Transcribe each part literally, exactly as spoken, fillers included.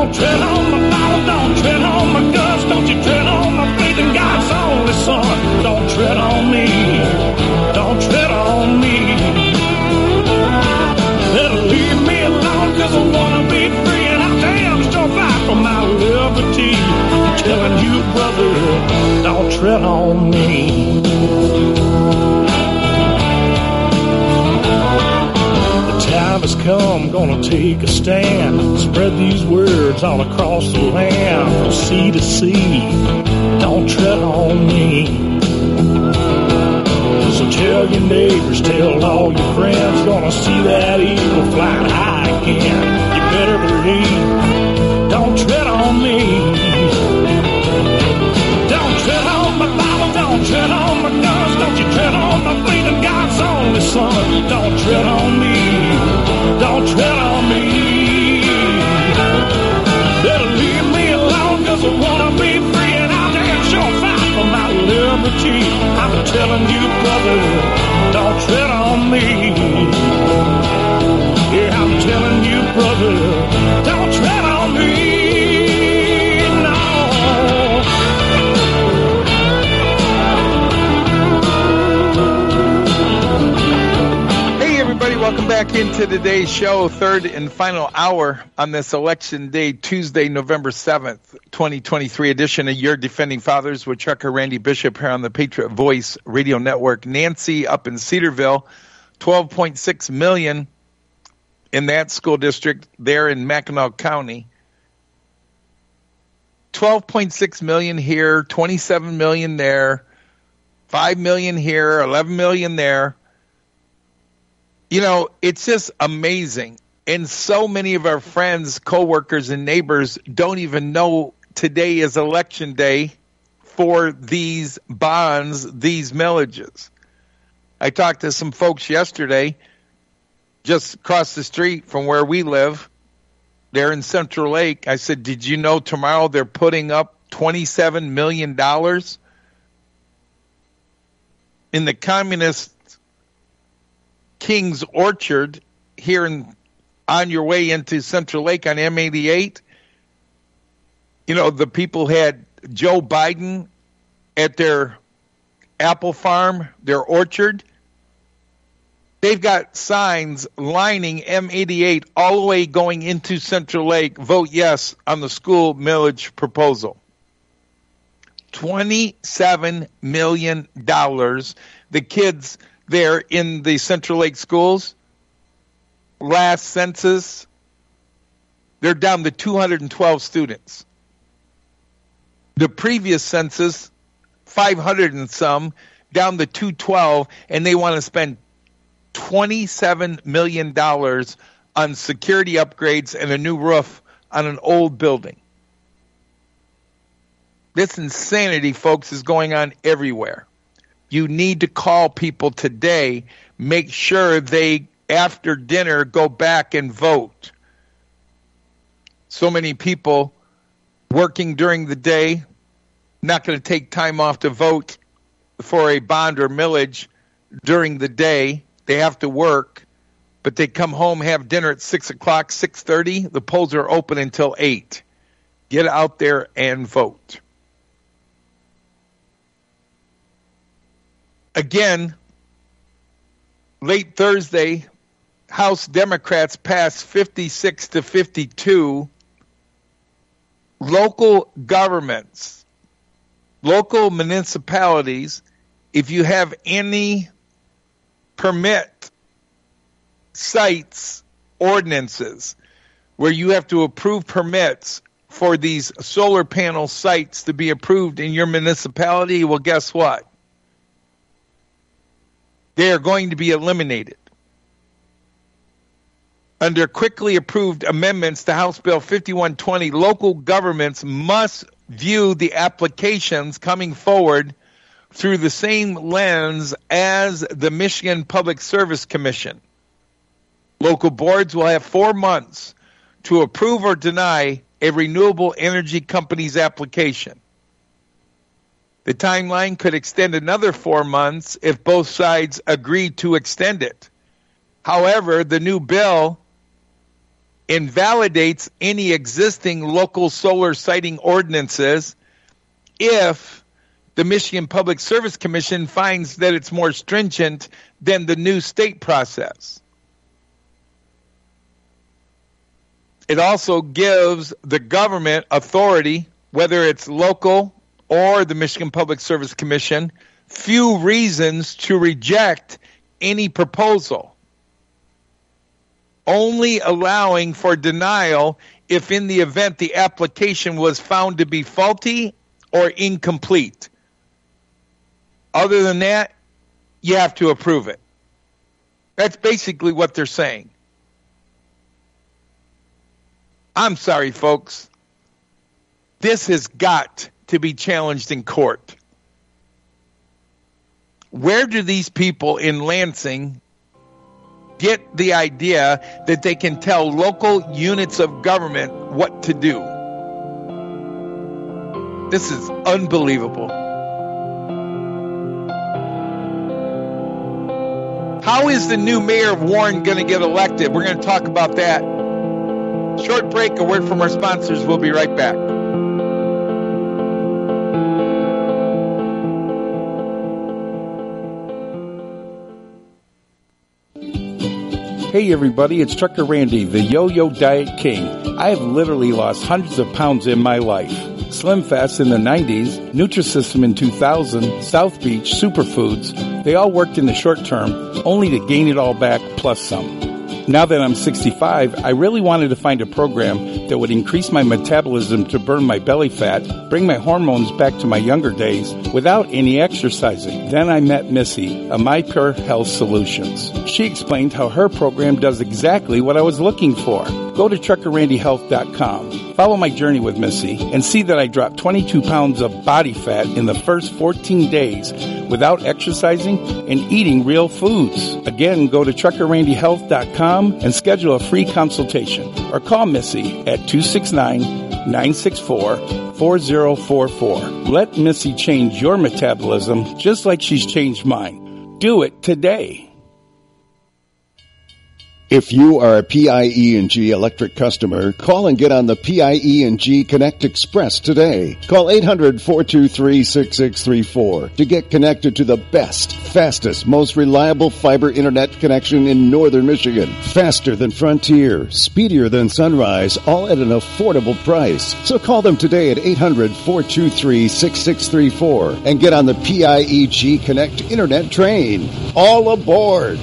Don't tread on my Bible, don't tread on my guts, don't you tread on my faith in God's only Son. Don't tread on me, don't tread on me. Better leave me alone, cause I wanna be free, and I'll damn sure fight for my liberty. I'm telling you, brother, don't tread on me. Time has come, gonna take a stand, spread these words all across the land, from sea to sea, don't tread on me. So tell your neighbors, tell all your friends, gonna see that eagle flying high again. You better believe, don't tread on me. Don't tread on my Bible, don't tread on my guns, don't you tread on my faith in God's only Son. Don't tread on me, don't tread on me. Better leave me alone, cause I wanna be free, and I'll damn sure fight for my liberty. I'm telling you, brother, don't tread on me. Yeah, I'm telling you, brother, don't tread on me. Welcome back into today's show, third and final hour on this election day, Tuesday, November seventh, twenty twenty-three edition of Your Defending Fathers with Trucker Randy Bishop here on the Patriot Voice Radio Network. Nancy up in Cedarville, twelve point six million in that school district there in Mackinac County. twelve point six million here, twenty-seven million there, five million here, eleven million there. You know, it's just amazing. And so many of our friends, coworkers, and neighbors don't even know today is election day for these bonds, these millages. I talked to some folks yesterday just across the street from where we live. They're in Central Lake. I said, did you know tomorrow they're putting up twenty-seven million dollars in the communist King's Orchard here in, on your way into Central Lake on M eighty-eight. You know, the people had Joe Biden at their apple farm, their orchard. They've got signs lining M eighty-eight all the way going into Central Lake. Vote yes on the school millage proposal. twenty-seven million dollars. The kids there in the Central Lake schools, last census, they're down to two hundred twelve students. The previous census, five hundred and some, down to two hundred twelve, and they want to spend twenty-seven million dollars on security upgrades and a new roof on an old building. This insanity, folks, is going on everywhere. You need to call people today. Make sure they, after dinner, go back and vote. So many people working during the day, not going to take time off to vote for a bond or millage during the day. They have to work, but they come home, have dinner at six o'clock, six thirty. The polls are open until eight. Get out there and vote. Again, late Thursday, House Democrats passed fifty-six to fifty-two. Local governments, local municipalities, if you have any permit sites, ordinances, where you have to approve permits for these solar panel sites to be approved in your municipality, well, guess what? They are going to be eliminated. Under quickly approved amendments to House Bill fifty-one twenty, local governments must view the applications coming forward through the same lens as the Michigan Public Service Commission. Local boards will have four months to approve or deny a renewable energy company's application. The timeline could extend another four months if both sides agree to extend it. However, the new bill invalidates any existing local solar siting ordinances if the Michigan Public Service Commission finds that it's more stringent than the new state process. It also gives the government authority, whether it's local or the Michigan Public Service Commission, few reasons to reject any proposal, only allowing for denial if in the event the application was found to be faulty or incomplete. Other than that, you have to approve it. That's basically what they're saying. I'm sorry, folks. This has got to be challenged in court. Where do these people in Lansing get the idea that they can tell local units of government what to do? This is unbelievable. How is the new mayor of Warren going to get elected? We're going to talk about that. Short break, a word from our sponsors. We'll be right back. Hey everybody, it's Trucker Randy, the Yo-Yo Diet King. I have literally lost hundreds of pounds in my life. Slim Fast in the nineties, Nutrisystem in two thousand, South Beach, Superfoods, they all worked in the short term, only to gain it all back plus some. Now that I'm sixty-five, I really wanted to find a program that would increase my metabolism to burn my belly fat, bring my hormones back to my younger days without any exercising. Then I met Missy, of My Pure Health Solutions. She explained how her program does exactly what I was looking for. Go to trucker randy health dot com. Follow my journey with Missy and see that I dropped twenty-two pounds of body fat in the first fourteen days without exercising and eating real foods. Again, go to trucker randy health dot com and schedule a free consultation or call Missy at two six nine, nine six four, four zero four four. Let Missy change your metabolism just like she's changed mine. Do it today. If you are a P I E and G electric customer, call and get on the P I E and G Connect Express today. Call eight hundred, four two three, six six three four to get connected to the best, fastest, most reliable fiber internet connection in northern Michigan. Faster than Frontier, speedier than Sunrise, all at an affordable price. So call them today at eight hundred, four two three, six six three four and get on the P I E G Connect internet train. All aboard!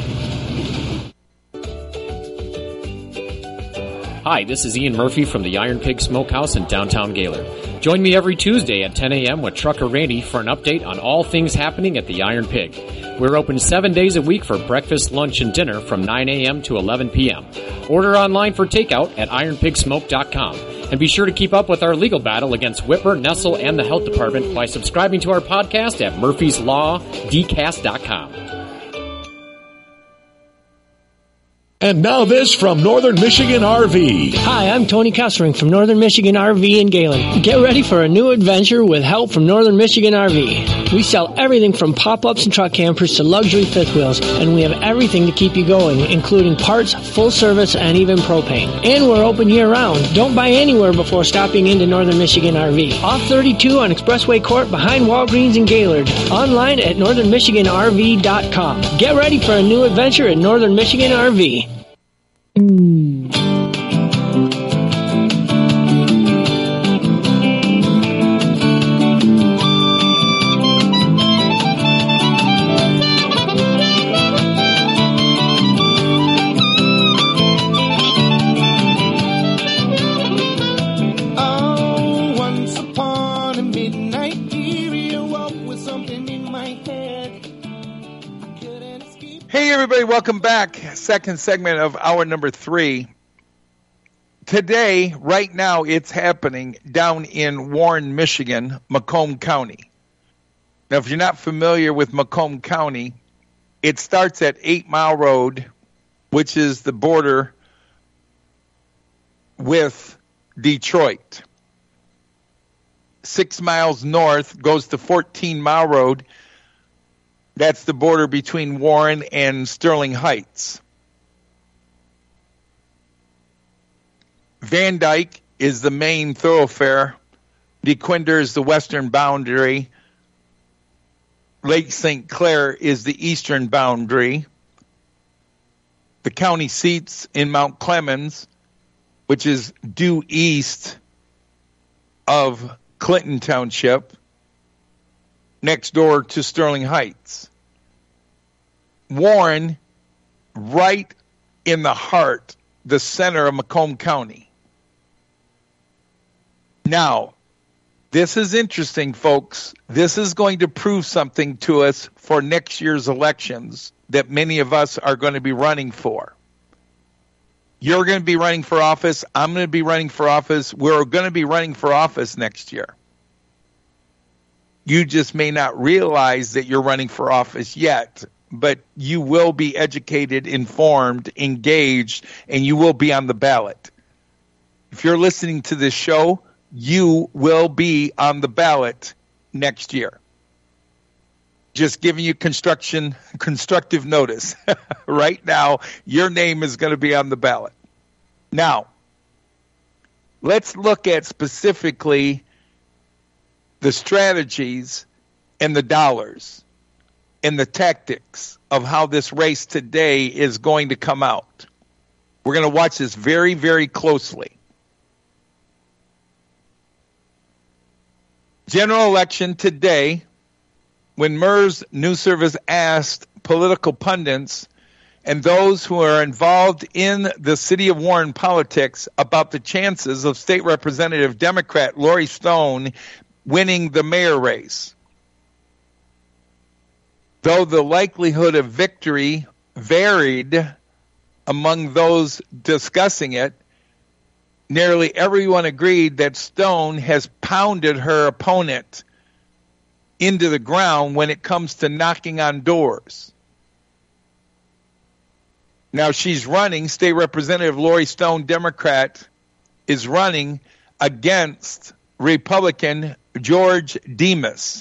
Hi, this is Ian Murphy from the Iron Pig Smokehouse in downtown Gaylord. Join me every Tuesday at ten a.m. with Trucker Randy for an update on all things happening at the Iron Pig. We're open seven days a week for breakfast, lunch, and dinner from nine a.m. to eleven p.m. Order online for takeout at iron pig smoke dot com. And be sure to keep up with our legal battle against Whipper, Nestle, and the Health Department by subscribing to our podcast at murphys law d cast dot com. And now this from Northern Michigan R V. Hi, I'm Tony Kessering from Northern Michigan R V in Gaylord. Get ready for a new adventure with help from Northern Michigan R V. We sell everything from pop-ups and truck campers to luxury fifth wheels, and we have everything to keep you going, including parts, full service, and even propane. And we're open year-round. Don't buy anywhere before stopping into Northern Michigan R V. Off thirty-two on Expressway Court behind Walgreens in Gaylord. Online at northern michigan r v dot com. Get ready for a new adventure at Northern Michigan R V. Mm. Oh, once upon a midnight period, walk with something in my head. I couldn't escape. Hey, everybody, welcome back. Second segment of hour number three. Today, right now, it's happening down in Warren, Michigan, Macomb County. Now, if you're not familiar with Macomb County, it starts at Eight Mile Road, which is the border with Detroit. Six miles north goes to Fourteen Mile Road. That's the border between Warren and Sterling Heights. Van Dyke is the main thoroughfare. DeQuinder is the western boundary. Lake Saint Clair is the eastern boundary. The county seats in Mount Clemens, which is due east of Clinton Township, next door to Sterling Heights. Warren, right in the heart, the center of Macomb County. Now, this is interesting, folks. This is going to prove something to us for next year's elections that many of us are going to be running for. You're going to be running for office. I'm going to be running for office. We're going to be running for office next year. You just may not realize that you're running for office yet, but you will be educated, informed, engaged, and you will be on the ballot. If you're listening to this show, you will be on the ballot next year. Just giving you construction constructive notice. Right now, your name is going to be on the ballot. Now, let's look at specifically the strategies and the dollars and the tactics of how this race today is going to come out. We're going to watch this very, very closely. General election today, when Mers News Service asked political pundits and those who are involved in the city of Warren politics about the chances of State Representative Democrat Lori Stone winning the mayor race. Though the likelihood of victory varied among those discussing it, nearly everyone agreed that Stone has pounded her opponent into the ground when it comes to knocking on doors. Now she's running, State Representative Lori Stone, Democrat, is running against Republican George Demas,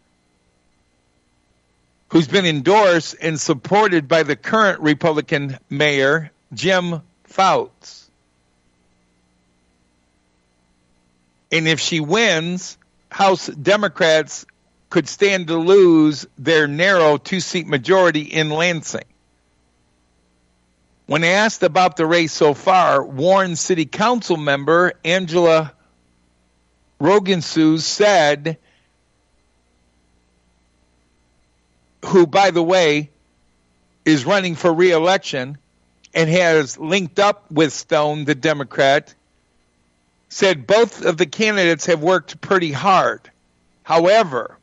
who's been endorsed and supported by the current Republican mayor, Jim Fouts. And if she wins, House Democrats could stand to lose their narrow two-seat majority in Lansing. When asked about the race so far, Warren City Council member Angela Rogensu said, who, by the way, is running for re-election and has linked up with Stone, the Democrat, said both of the candidates have worked pretty hard. However,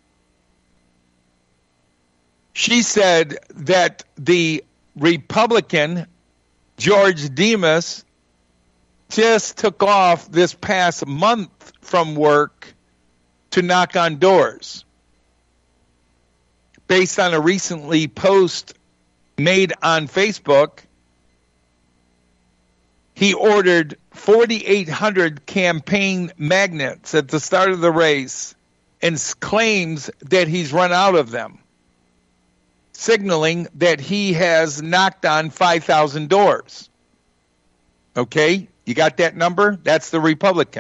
she said that the Republican, George Demas, just took off this past month from work to knock on doors. Based on a recently post made on Facebook, he ordered forty-eight hundred campaign magnets at the start of the race and claims that he's run out of them, signaling that he has knocked on five thousand doors. Okay, you got that number? That's the Republican.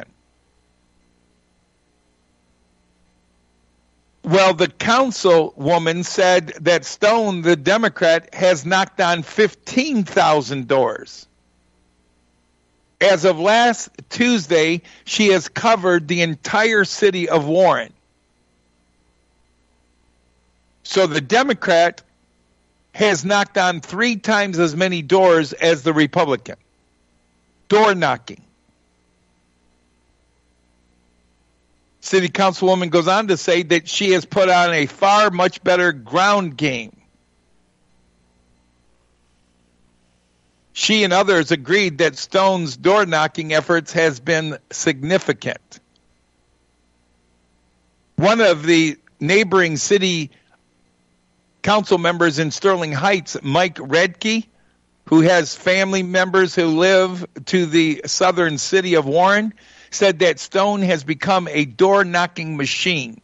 Well, the councilwoman said that Stone, the Democrat, has knocked on fifteen thousand doors. As of last Tuesday, she has covered the entire city of Warren. So the Democrat has knocked on three times as many doors as the Republican. Door knocking. City Councilwoman goes on to say that she has put on a far much better ground game. She and others agreed that Stone's door knocking efforts has been significant. One of the neighboring city council members in Sterling Heights, Mike Redke, who has family members who live to the southern city of Warren, said that Stone has become a door-knocking machine,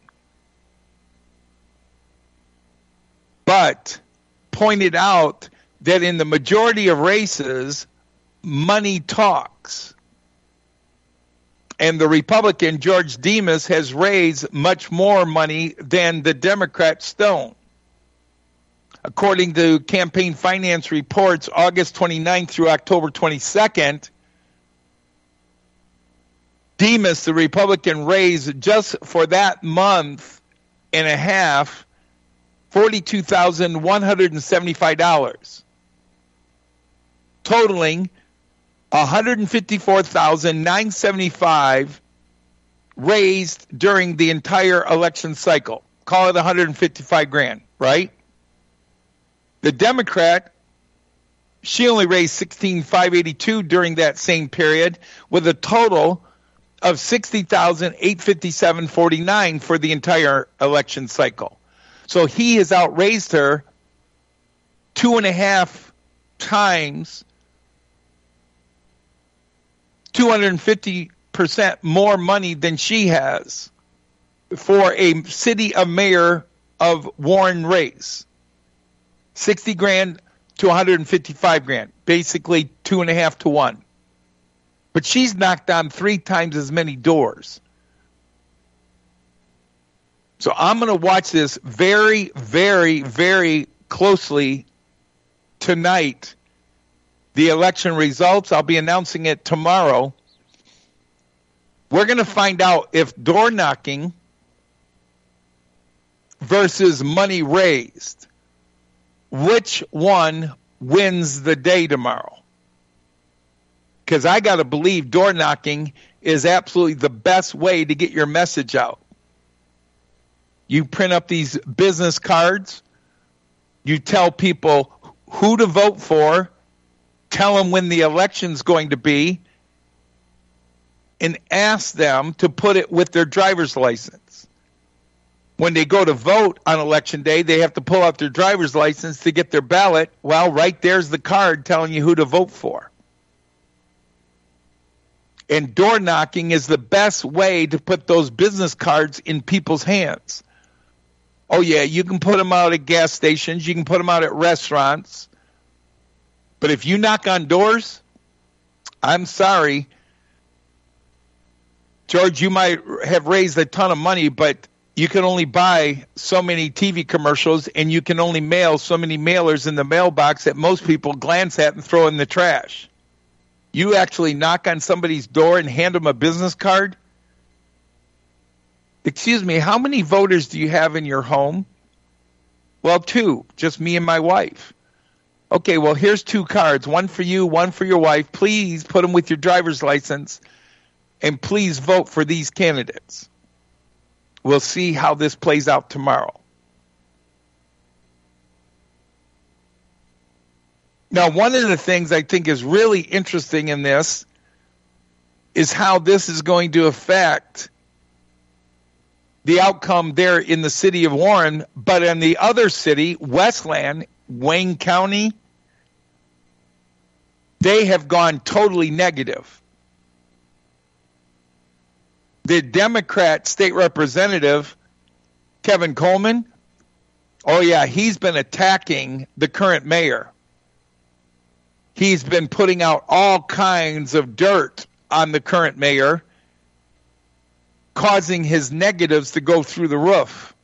but pointed out that in the majority of races, money talks. And the Republican, George Demas, has raised much more money than the Democrat Stone. According to campaign finance reports, August twenty-ninth through October twenty-second, Demas, the Republican, raised just for that month and a half forty-two thousand one hundred seventy-five dollars, totaling one hundred fifty-four thousand nine hundred seventy-five dollars raised during the entire election cycle. Call it one hundred fifty-five grand, right? The Democrat, she only raised sixteen thousand five hundred eighty-two dollars during that same period, with a total of sixty thousand eight hundred fifty-seven dollars and forty-nine cents for the entire election cycle. So he has outraised her two and a half times, two hundred fifty percent more money than she has for a city of mayor of Warren race. sixty grand to one hundred fifty-five grand, basically two and a half to one. But she's knocked on three times as many doors. So I'm going to watch this very, very, very closely tonight. The election results, I'll be announcing it tomorrow. We're going to find out if door knocking versus money raised, which one wins the day tomorrow. Because I got to believe door knocking is absolutely the best way to get your message out. You print up these business cards. You tell people who to vote for. Tell them when the election's going to be. And ask them to put it with their driver's license. When they go to vote on election day, they have to pull out their driver's license to get their ballot. Well, right there's the card telling you who to vote for. And door knocking is the best way to put those business cards in people's hands. Oh, yeah, you can put them out at gas stations. You can put them out at restaurants. But if you knock on doors, I'm sorry, George, you might have raised a ton of money, but you can only buy so many T V commercials and you can only mail so many mailers in the mailbox that most people glance at and throw in the trash. You actually knock on somebody's door and hand them a business card? Excuse me, how many voters do you have in your home? Well, two, just me and my wife. Okay, well, here's two cards, one for you, one for your wife. Please put them with your driver's license, and please vote for these candidates. We'll see how this plays out tomorrow. Now, one of the things I think is really interesting in this is how this is going to affect the outcome there in the city of Warren, but in the other city, Westland, Wayne County, they have gone totally negative. The Democrat state representative, Kevin Coleman, oh yeah, he's been attacking the current mayor. He's been putting out all kinds of dirt on the current mayor, causing his negatives to go through the roof.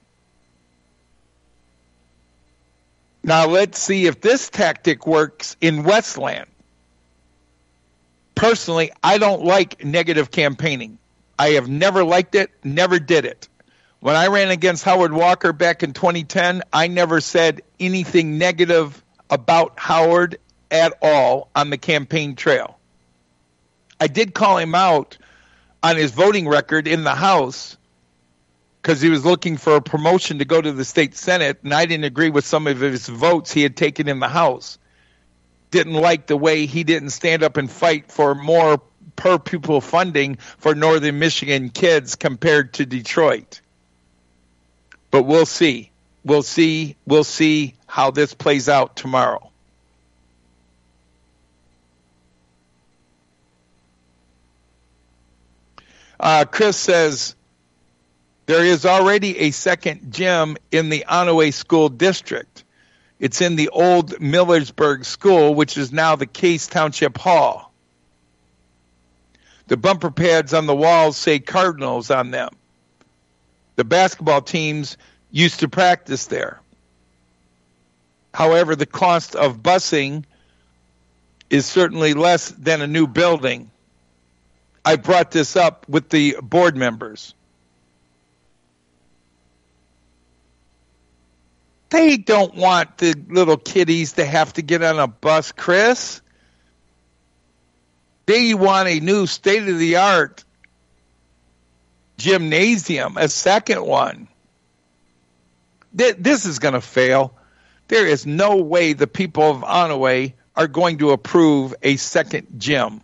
Now let's see if this tactic works in Westland. Personally, I don't like negative campaigning. I have never liked it, never did it. When I ran against Howard Walker back in twenty ten, I never said anything negative about Howard at all on the campaign trail. I did call him out on his voting record in the House because he was looking for a promotion to go to the state Senate, and I didn't agree with some of his votes he had taken in the House. Didn't like the way he didn't stand up and fight for more per pupil funding for Northern Michigan kids compared to Detroit. But we'll see. We'll see. We'll see how this plays out tomorrow. Uh, Chris says, there is already a second gym in the Onaway School District. It's in the old Millersburg School, which is now the Case Township Hall. The bumper pads on the walls say Cardinals on them. The basketball teams used to practice there. However, the cost of busing is certainly less than a new building. I brought this up with the board members. They don't want the little kiddies to have to get on a bus, Chris. They want a new state-of-the-art gymnasium, a second one. This is going to fail. There is no way the people of Onaway are going to approve a second gym.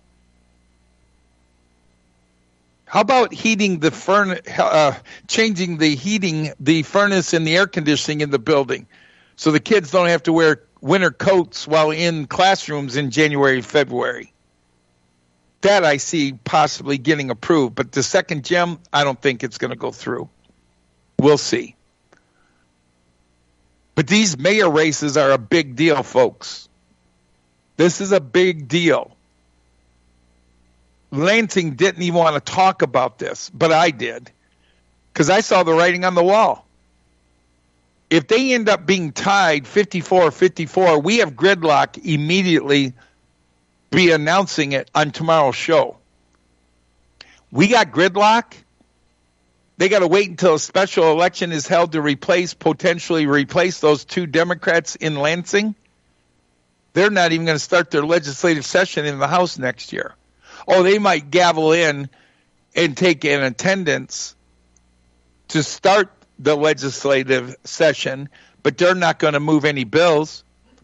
How about heating the furnace, uh, changing the heating, the furnace and the air conditioning in the building so the kids don't have to wear winter coats while in classrooms in January, February? That I see possibly getting approved. But the second gym, I don't think it's going to go through. We'll see. But these mayor races are a big deal, folks. This is a big deal. Lansing didn't even want to talk about this, but I did, because I saw the writing on the wall. If they end up being tied fifty-four fifty-four, we have gridlock immediately. Be announcing it on tomorrow's show. We got gridlock. They got to wait until a special election is held to replace, potentially replace those two Democrats in Lansing. They're not even going to start their legislative session in the House next year. Oh, they might gavel in and take an attendance to start the legislative session, but they're not going to move any bills.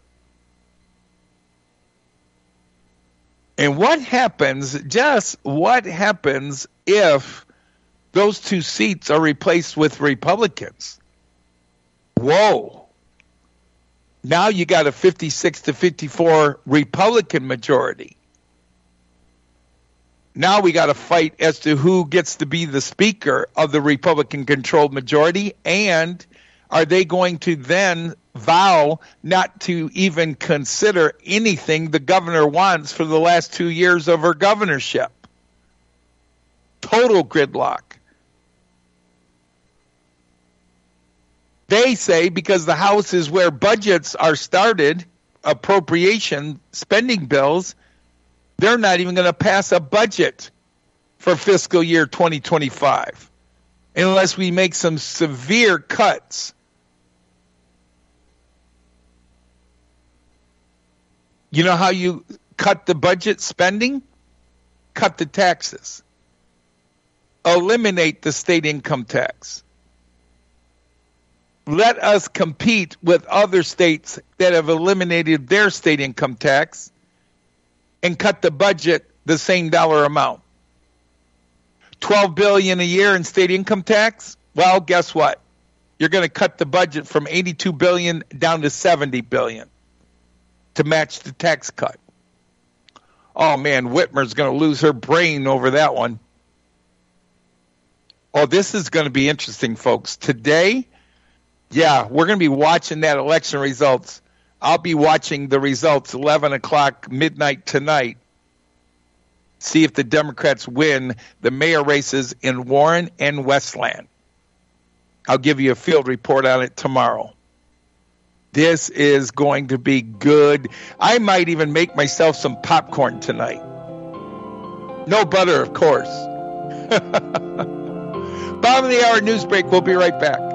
And what happens, just what happens if those two seats are replaced with Republicans? Whoa. Now you got a fifty-six to fifty-four Republican majority. Now we got to fight as to who gets to be the speaker of the Republican-controlled majority, and are they going to then vow not to even consider anything the governor wants for the last two years of her governorship? Total gridlock. They say because the House is where budgets are started, appropriation spending bills, they're not even going to pass a budget for fiscal year twenty twenty-five unless we make some severe cuts. You know how you cut the budget spending? Cut the taxes. Eliminate the state income tax. Let us compete with other states that have eliminated their state income tax and cut the budget the same dollar amount. twelve billion dollars a year in state income tax? Well, guess what? You're going to cut the budget from eighty-two billion dollars down to seventy billion dollars to match the tax cut. Oh, man, Whitmer's going to lose her brain over that one. Oh, this is going to be interesting, folks. Today, yeah, we're going to be watching that election results. I'll be watching the results eleven o'clock midnight tonight. See if the Democrats win the mayor races in Warren and Westland. I'll give you a field report on it tomorrow. This is going to be good. I might even make myself some popcorn tonight. No butter, of course. Bottom of the hour news break. We'll be right back.